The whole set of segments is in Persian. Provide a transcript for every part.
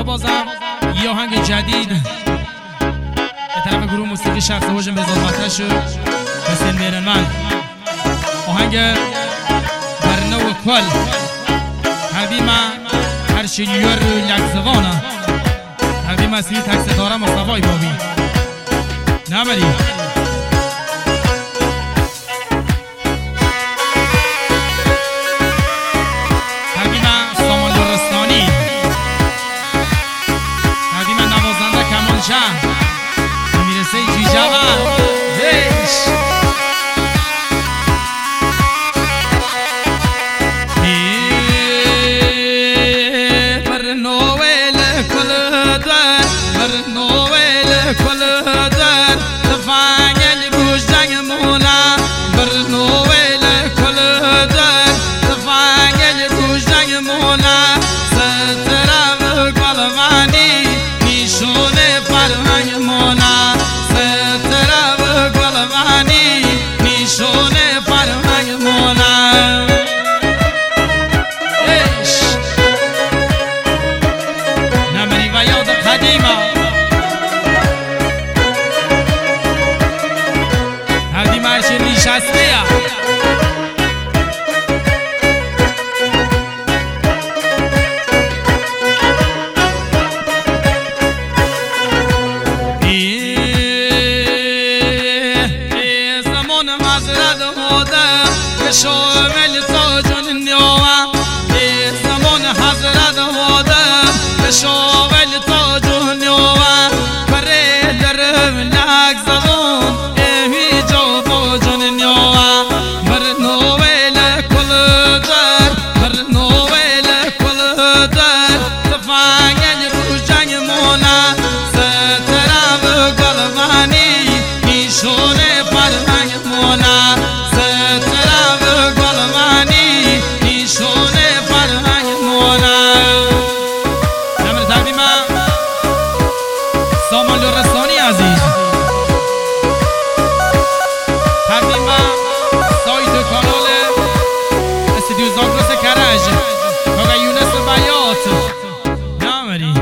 بازم یه آهنگ جدید به طرف گروه موسیقی شخص حجم به ظلمتش حسین میرنمند، آهنگ برنو کل تقدیم هر شیور لکزوانه، تقدیم سی تکس داره مصطفی بابی نبری میرسه جی جوان دیش برنویل کل در برنویل کل در تفانگل بوش جنگ مولا برنویل کل در تفانگل بوش جنگ مولا سترم قلوانی نیشونه فرهنگ مولا سترم قلوانی نیشونه فرهنگ مولا ایش نمری و یاد قدیمه قدیمه هرچی نشسته شامل تاجون نیوام زمان حضرت هادم شامل تاجون نیوام پره درم لک زبون ایمی جو باجون نیوام برنویل کل در برنویل کل در تفانگل روش جنگ مولا سترم قلوانی نیشونه فرهنگ مولا سامان رسانی عزیز تقدیم سایت و کانال استودیو زاگرس کرج کاغا یونس بیات نامری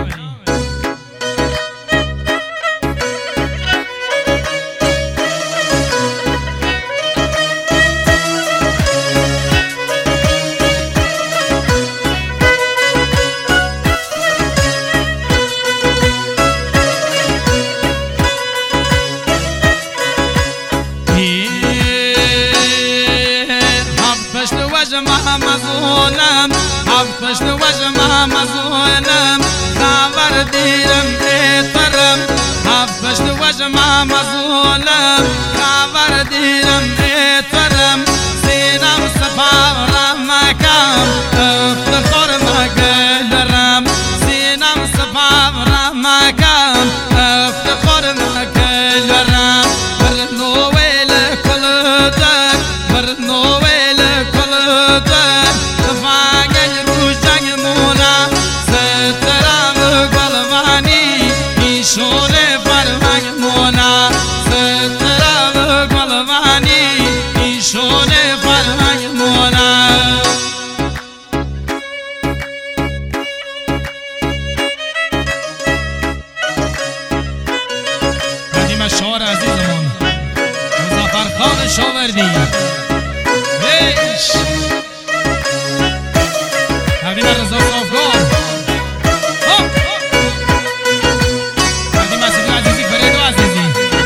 مظلوم حفظت وجه مظلوم خبر دیرم اترم حفظت وجه مظلوم خبر دیرم اترم سینم سفر مکم افتخار مگلرم سینم سفر مکم افتخار مگلرم برنویل کل در برنویل کل در تفانگل روش جنگ مولا سترم قلوانی نیشونه فرهنگ مولا سترم قلوانی نیشونه فرهنگ مولا قدیم شعر عزیزمون مظفر خان شاوردی ایش قدیم رضا صافگار قدیم اسیدو عزیزی فریدو عزیزی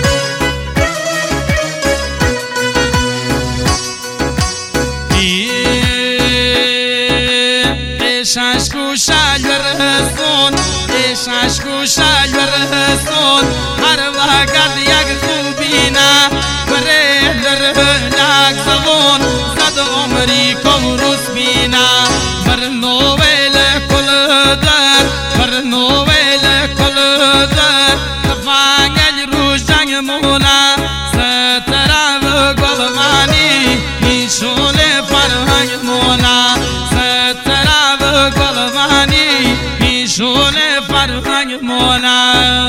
ایشش گوشل برسون ایشش گوشل برسون هر وقت یک خوبی نه بره لک زبون زد عمری کمروس بینا برنویل کل در برنویل کل در تفانگل روش جنگ مولا سترم قلوانی نیشونه فرهنگ مولا سترم قلوانی نیشونه فرهنگ مولا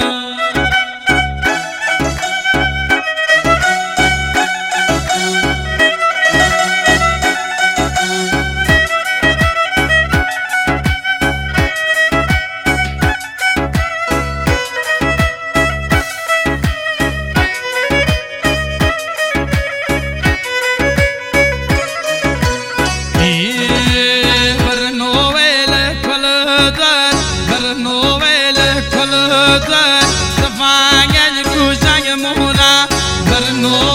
برنویل کلدر برنویل کلدر تفانگل کوچنگ مولا برنو